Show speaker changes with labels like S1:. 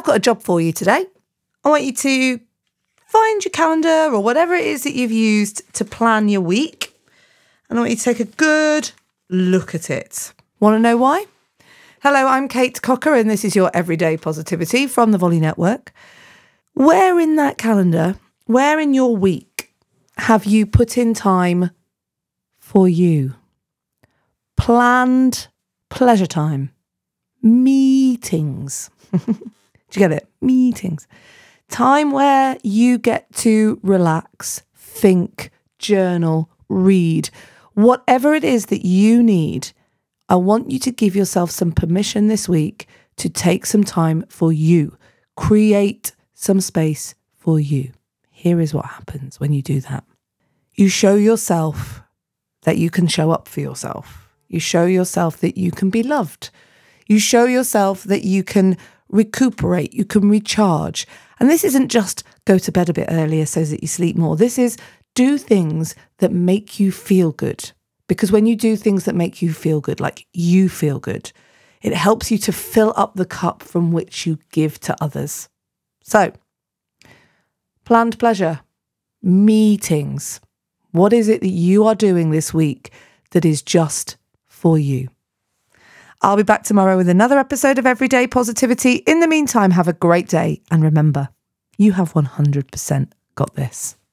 S1: got a job for you today. I want you to find your calendar or whatever it is that you've used to plan your week. And I want you to take a good look at it. Want to know why? Hello, I'm Kate Cocker, and this is your Everyday Positivity from the Volley Network. Where in that calendar, where in your week have you put in time for you? Planned pleasure time. Meetings. Do you get it? Meetings. Time where you get to relax, think, journal, read. Whatever it is that you need, I want you to give yourself some permission this week to take some time for you. Create some space for you. Here is what happens when you do that. You show yourself that you can show up for yourself. You show yourself that you can be loved. You show yourself that you can recuperate, you can recharge. And this isn't just go to bed a bit earlier so that you sleep more. This is do things that make you feel good. Because when you do things that make you feel good, like you feel good, it helps you to fill up the cup from which you give to others. So, planned pleasure, meetings. What is it that you are doing this week that is just for you? I'll be back tomorrow with another episode of Everyday Positivity. In the meantime, have a great day. And remember, you have 100% got this.